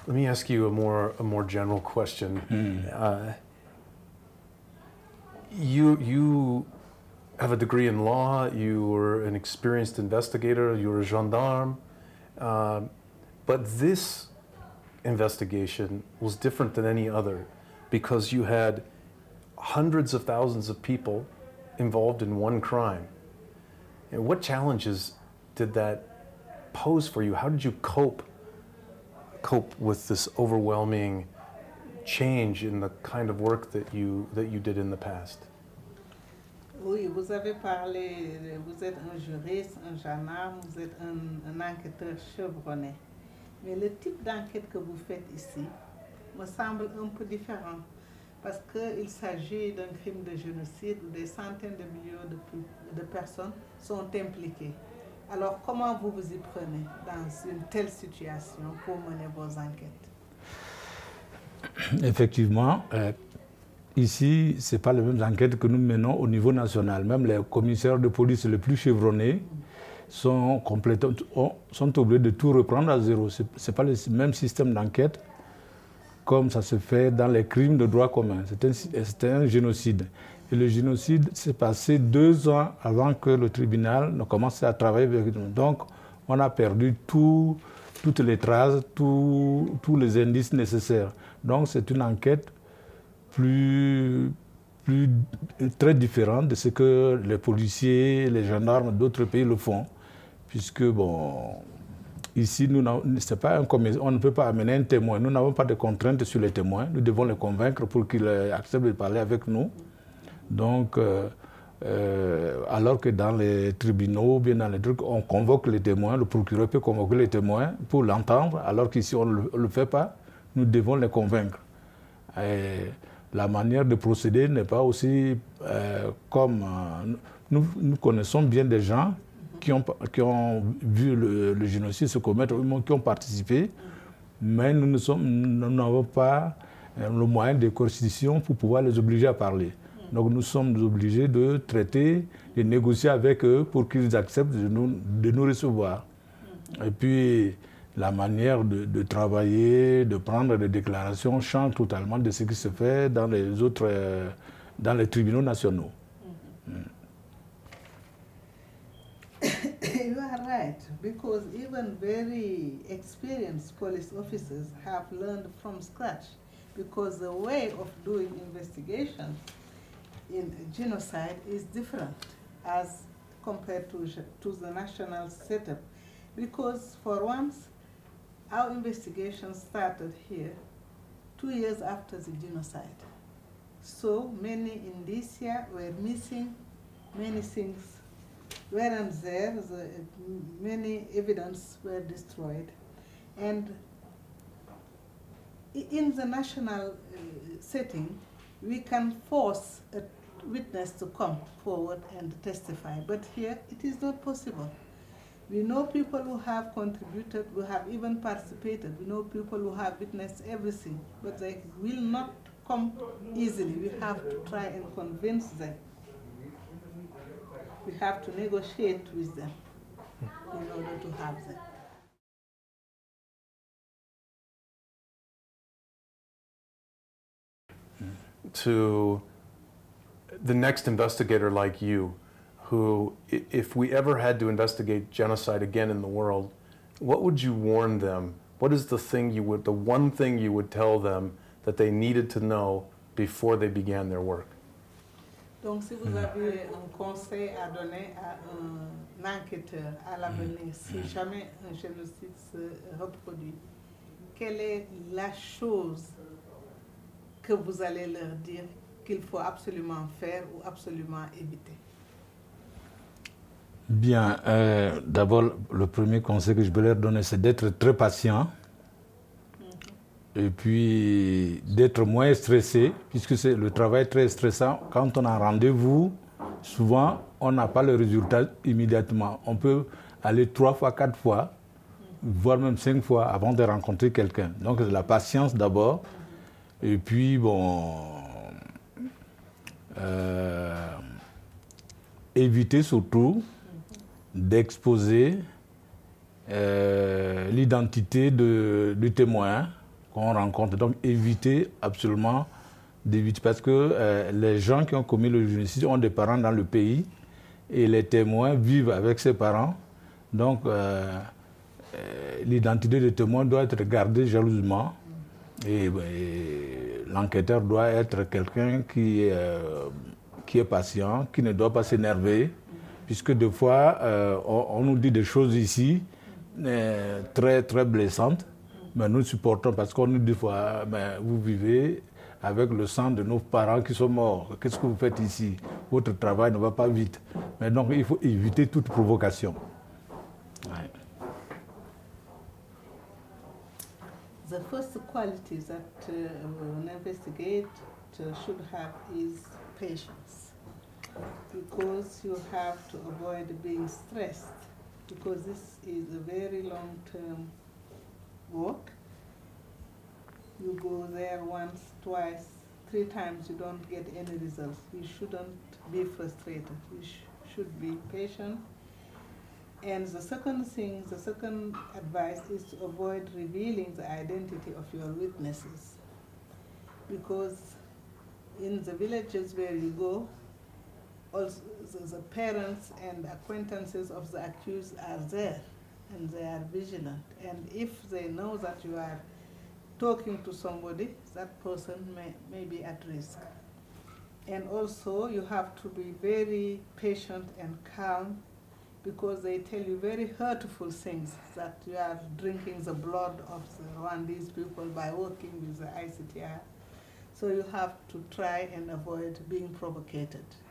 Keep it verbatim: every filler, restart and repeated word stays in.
Let me ask you a more a more general question. Mm. Uh, you you have a degree in law. You were an experienced investigator. You were a gendarme, uh, but this investigation was different than any other because you had hundreds of thousands of people involved in one crime. And what challenges did that pose for you? How did you cope cope with this overwhelming change in the kind of work that you that you did in the past? Oui, vous avez parlé, vous êtes un juriste, un gendarme, vous êtes un, un enquêteur chevronné. Mais le type d'enquête que vous faites ici me semble un peu différent parce qu'il s'agit d'un crime de génocide où des centaines de millions de, de personnes sont impliquées. Alors, comment vous vous y prenez dans une telle situation pour mener vos enquêtes? Effectivement, euh, ici, ce n'est pas les mêmes enquêtes que nous menons au niveau national. Même les commissaires de police les plus chevronnés sont, sont obligés de tout reprendre à zéro. Ce n'est pas le même système d'enquête comme ça se fait dans les crimes de droit commun. C'est un, un génocide. Et le génocide s'est passé deux ans avant que le tribunal ne commence à travailler avec nous. Donc, on a perdu tout, toutes les traces, tout, tous les indices nécessaires. Donc, c'est une enquête plus, plus, très différente de ce que les policiers, les gendarmes d'autres pays le font. Puisque, bon, ici, nous c'est pas un on ne peut pas amener un témoin. Nous n'avons pas de contraintes sur les témoins. Nous devons les convaincre pour qu'ils acceptent de parler avec nous. Donc, euh, euh, alors que dans les tribunaux, bien dans les trucs, on convoque les témoins, le procureur peut convoquer les témoins pour l'entendre, alors qu'ici on ne le fait pas, nous devons les convaincre. Et la manière de procéder n'est pas aussi euh, comme... Euh, nous, nous connaissons bien des gens qui ont, qui ont vu le, le génocide se commettre, qui ont participé, mais nous ne sommes, nous n'avons pas le moyen de coercition pour pouvoir les obliger à parler. Donc nous sommes obligés de traiter, de négocier avec eux pour qu'ils acceptent de nous, de nous recevoir. Et puis la manière de, de travailler, de prendre des déclarations change totalement de ce qui se fait dans les autres, euh, dans les tribunaux nationaux. Mm-hmm. You are right, because even very experienced police officers have learned from scratch, because the way of doing investigations in genocide is different as compared to, to the national setup. Because for once, our investigation started here two years after the genocide. So many indicia were missing, many things weren't there, the, many evidence were destroyed. And in the national uh, setting, we can force a witness to come forward and testify, but here it is not possible. We know people who have contributed, who have even participated. We know people who have witnessed everything, but they will not come easily. We have to try and convince them. We have to negotiate with them in order to have them. To the next investigator like you, who, if we ever had to investigate genocide again in the world, what would you warn them? What is the thing you would, the one thing you would tell them that they needed to know before they began their work? Donc, si vous avez un conseil à donner à un enquêteur à l'avenir, si jamais un génocide se reproduit, quelle est la chose que vous allez leur dire qu'il faut absolument faire ou absolument éviter? Bien, euh, d'abord, le premier conseil que je peux leur donner, c'est d'être très patient. Mm-hmm. Et puis d'être moins stressé, puisque c'est le travail est très stressant. Quand on a un rendez-vous, souvent, on n'a pas le résultat immédiatement. On peut aller trois fois, quatre fois, mm-hmm. voire même cinq fois avant de rencontrer quelqu'un. Donc, c'est la patience d'abord. Mm-hmm. Et puis, bon... Euh, éviter surtout d'exposer euh, l'identité de, du témoin qu'on rencontre. Donc éviter absolument d'éviter, parce que euh, les gens qui ont commis le génocide ont des parents dans le pays et les témoins vivent avec ces parents. Donc euh, euh, l'identité des témoins doit être gardée jalousement et, et l'enquêteur doit être quelqu'un qui, euh, qui est patient, qui ne doit pas s'énerver, puisque des fois euh, on, on nous dit des choses ici euh, très très blessantes, mais nous supportons parce qu'on nous dit des fois, mais vous vivez avec le sang de nos parents qui sont morts. Qu'est-ce que vous faites ici? Votre travail ne va pas vite. Mais donc, il faut éviter toute provocation. Ouais. The first quality that uh, an investigator should have is patience, because you have to avoid being stressed, because this is a very long-term work. You go there once, twice, three times, you don't get any results. You shouldn't be frustrated. You sh should be patient. And the second thing, the second advice is to avoid revealing the identity of your witnesses. Because in the villages where you go, also the, the parents and acquaintances of the accused are there, and they are vigilant. And if they know that you are talking to somebody, that person may, may be at risk. And also you have to be very patient and calm, because they tell you very hurtful things, that you are drinking the blood of the Rwandese people by working with the I C T R. So you have to try and avoid being provocated.